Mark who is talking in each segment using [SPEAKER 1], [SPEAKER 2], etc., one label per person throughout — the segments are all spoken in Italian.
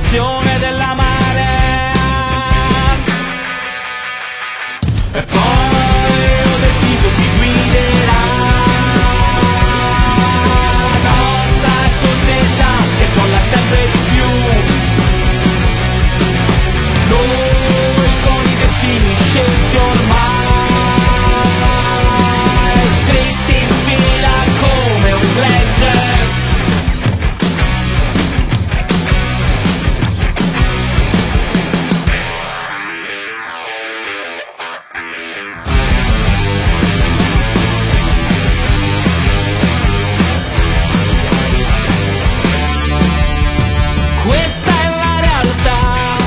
[SPEAKER 1] direzione della marea. E poi ho deciso chi guiderà la nostra società, che colla sempre di più. Noi con i destini scelti ormai, dritti in fila come un glegge. Questa è la realtà,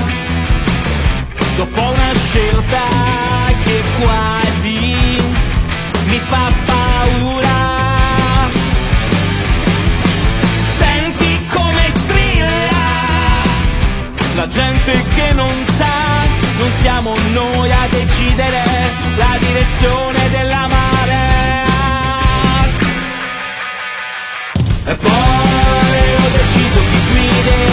[SPEAKER 1] dopo una scelta che quasi mi fa paura. Senti come strilla la gente che non sa, non siamo noi a decidere la direzione della marea. E poi ho deciso chi guiderà